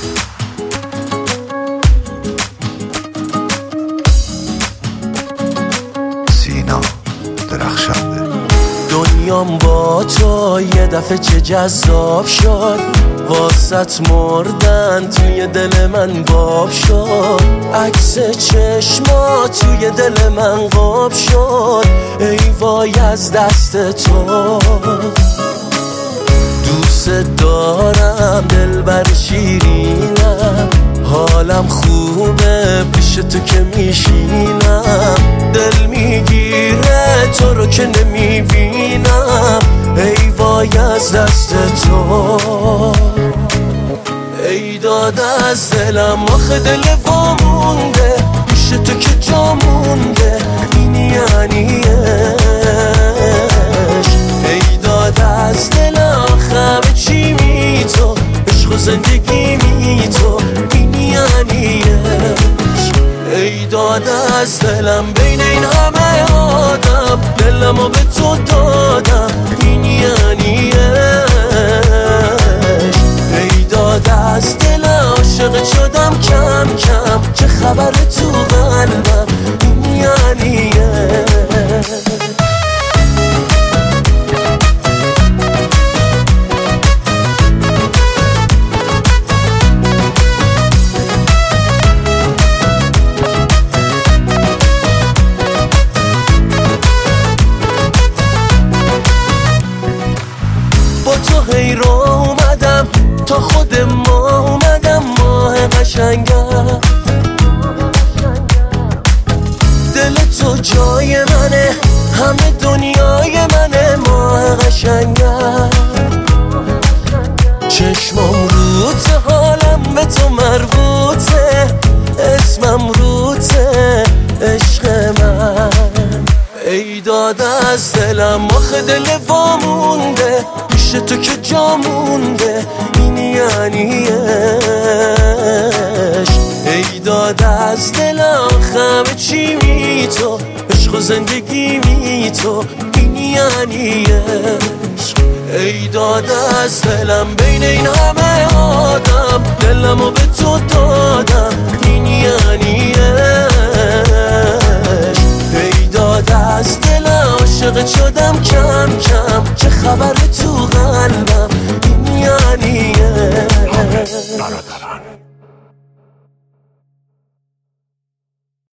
سینا درخشنده. دنیام با تو یه دفعه چه جذاب شد، واسط مردن توی دل من باب شد، عکس چشما توی دل من قاب شد، ای وای از دست تو. دوست دارم دلبر شیرینم، حالم خوبه پیش تو که میشینم، دل میگیره تو رو که نمیبینم، ای وای از دست تو. ای داد از دلم آخه دل وامونده، پیش تو که جا مونده، این یعنی عشق. ای داد از دلم آخه چی می تو، عشق و زندگی می تو، این یعنی عشق. ای داد از دلم بین این همه آدم، دلمو به تو دادم، این یعنی عشق. ای داد از دلم عاشق شدم کم کم، چه خبر تو قلبم، این یعنی عشق. با تو هی رو اومدم تا خود ما اومدم، ماه قشنگم. دل تو جای منه، همه دنیای منه، ماه قشنگم. چشمم روته، حالم به تو مربوطه، اسمم روته، عشق من. ای داد از دلم آخه دل وامونده، پیش تو که جا مونده، این یعنی عشق. ای داد از دلم همه چی می تو، عشق و زندگی می تو، این یعنی عشق. ای داد از دلم بین این همه آدم، دلمو به تو دادم، این یعنی عشق. ای داد از دلم عاشق شدم کم کم، چه خبر تو قلبم، این یعنی عشق.